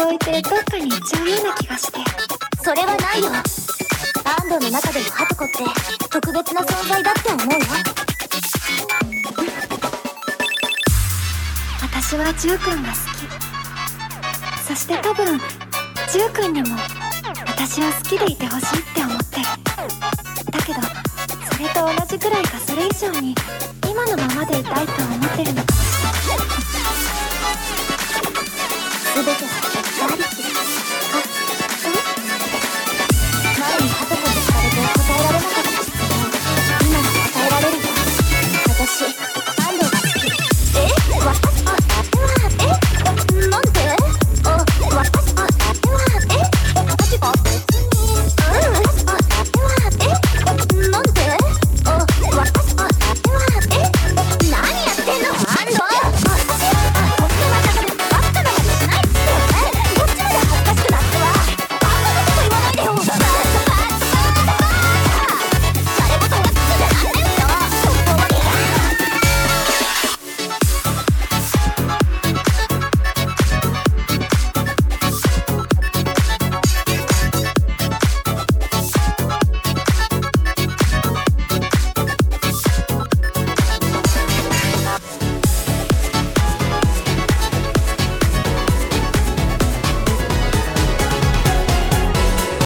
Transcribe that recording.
置いてどっかに行っちゃうような気がして。 それはないよ。バンドの中でもハトコって特別な存在だって思うよ。 私はジュウ君が好き。そして多分ジュウ君にも私は好きでいてほしいって思ってる。だけどそれと同じくらいかそれ以上に今のままでいたいと思ってるのかもしれない。 全ては結果ありき。